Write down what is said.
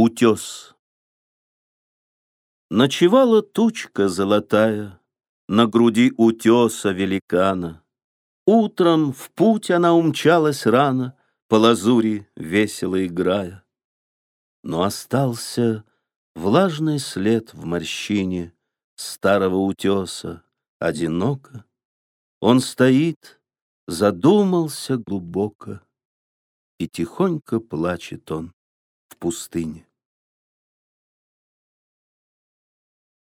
Утес. Ночевала тучка золотая на груди утеса великана. Утром в путь она умчалась рано, по лазури весело играя. Но остался влажный след в морщине старого утеса. Одиноко он стоит, задумался глубоко, и тихонько плачет он в пустыне.